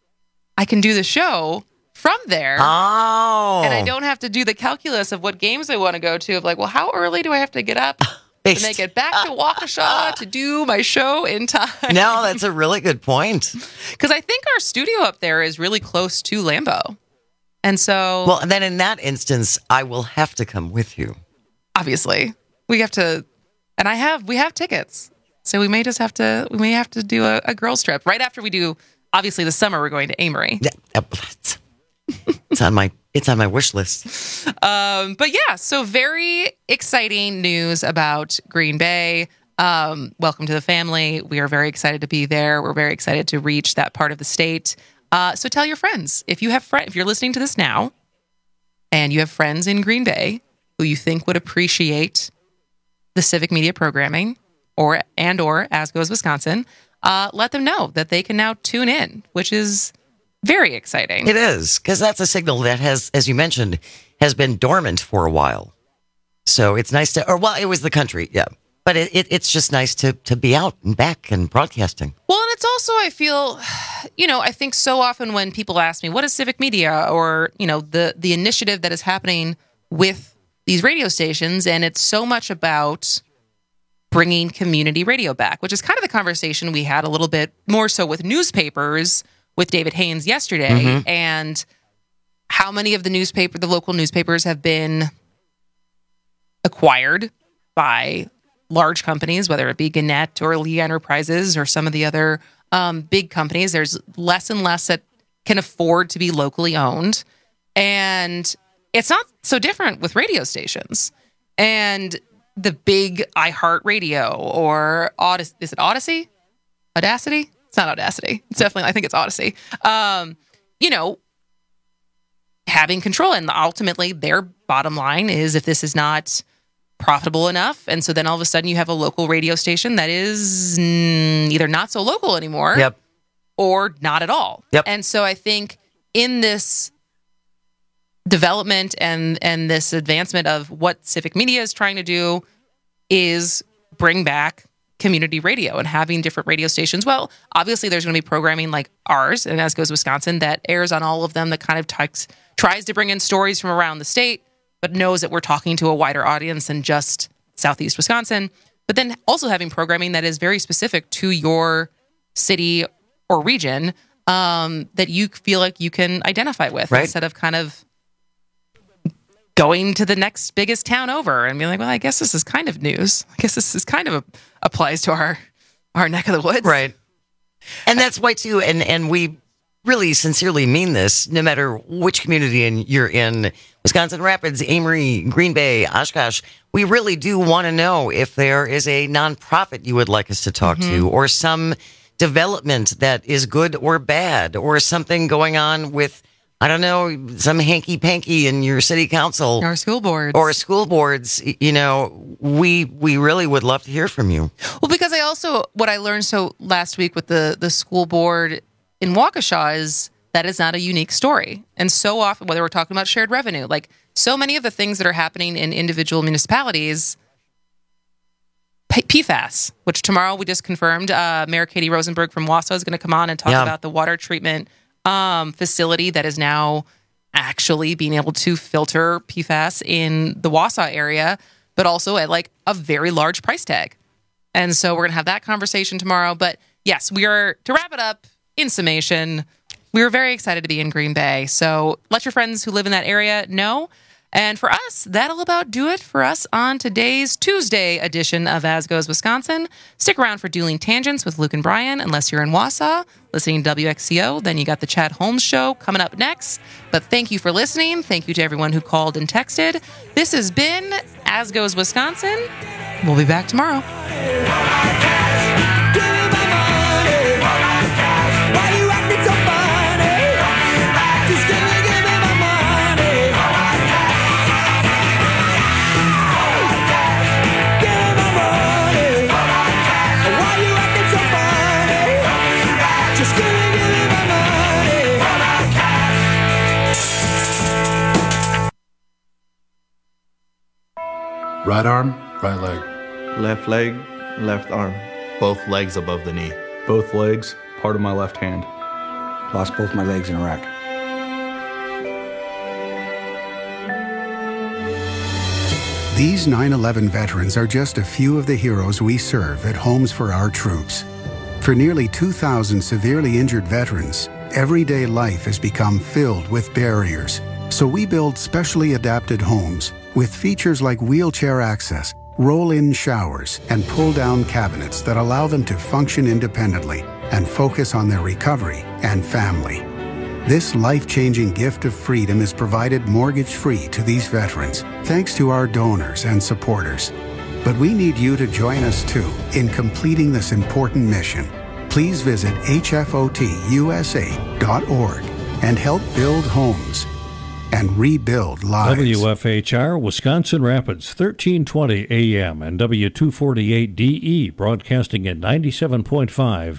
I can do the show from there. Oh. And I don't have to do the calculus of what games I want to go to. Of like, well, how early do I have to get up to make it back to Waukesha to do my show in time? No, that's a really good point. Because I think our studio up there is really close to Lambeau. And so... Well, and then in that instance, I will have to come with you. Obviously. We have to... And we have tickets. So we may have to do a girls trip. Right after we do, obviously, the summer, we're going to Amory. Yeah, it's on my wish list. But yeah, so very exciting news about Green Bay. Welcome to the family. We are very excited to be there. We're very excited to reach that part of the state. So tell your friends. If you're listening to this now and you have friends in Green Bay who you think would appreciate the civic media programming or As Goes Wisconsin, let them know that they can now tune in, which is very exciting. It is, because that's a signal that has, as you mentioned, has been dormant for a while. So it's nice to, it was the country, yeah. But it's just nice to be out and back and broadcasting. Well, and it's also, I feel, I think so often when people ask me, what is civic media? Or, the initiative that is happening with these radio stations, and it's so much about bringing community radio back, which is kind of the conversation we had a little bit more so with newspapers with David Haynes yesterday, and how many of the local newspapers have been acquired by large companies, whether it be Gannett or Lee Enterprises or some of the other big companies. There's less and less that can afford to be locally owned. And it's not so different with radio stations. And the big iHeartRadio or Odyssey. Is it Odyssey? Audacity? It's not Audacity. It's definitely, I think it's Odyssey. Having control. And ultimately, their bottom line is if this is not profitable enough. And so then all of a sudden you have a local radio station that is either not so local anymore or not at all. Yep. And so I think in this development and this advancement of what civic media is trying to do is bring back community radio and having different radio stations. Well, obviously there's going to be programming like ours and As Goes Wisconsin that airs on all of them, that kind of tries to bring in stories from around the state, but knows that we're talking to a wider audience than just Southeast Wisconsin. But then also having programming that is very specific to your city or region that you feel like you can identify with, right? Instead of kind of going to the next biggest town over and being like, well, I guess this is kind of news. I guess this is kind of applies to our neck of the woods. Right. And that's why, too, and we really sincerely mean this, no matter which community you're in, Wisconsin Rapids, Amory, Green Bay, Oshkosh, we really do want to know if there is a nonprofit you would like us to talk to, or some development that is good or bad, or something going on with, I don't know, some hanky-panky in your city council. Or school boards. Or school boards. We really would love to hear from you. Well, because what I learned last week with the school board in Waukesha is that is not a unique story. And so often, whether we're talking about shared revenue, like so many of the things that are happening in individual municipalities, PFAS, which tomorrow we just confirmed, Mayor Katie Rosenberg from Wausau is going to come on and talk about the water treatment facility that is now actually being able to filter PFAS in the Wausau area, but also at like a very large price tag. And so we're going to have that conversation tomorrow. But yes, to wrap it up, in summation, we were very excited to be in Green Bay. So let your friends who live in that area know. And for us, that'll about do it for us on today's Tuesday edition of As Goes Wisconsin. Stick around for Dueling Tangents with Luke and Brian, unless you're in Wausau, listening to WXCO. Then you got the Chad Holmes Show coming up next. But thank you for listening. Thank you to everyone who called and texted. This has been As Goes Wisconsin. We'll be back tomorrow. Right arm, right leg. Left leg, left arm. Both legs above the knee. Both legs, part of my left hand. Lost both my legs in Iraq. These 9/11 veterans are just a few of the heroes we serve at Homes for Our Troops. For nearly 2,000 severely injured veterans, everyday life has become filled with barriers. So we build specially adapted homes with features like wheelchair access, roll-in showers, and pull-down cabinets that allow them to function independently and focus on their recovery and family. This life-changing gift of freedom is provided mortgage-free to these veterans, thanks to our donors and supporters. But we need you to join us too in completing this important mission. Please visit hfotusa.org and help build homes and rebuild lives. WFHR, Wisconsin Rapids, 1320 AM and W248DE, broadcasting at 97.5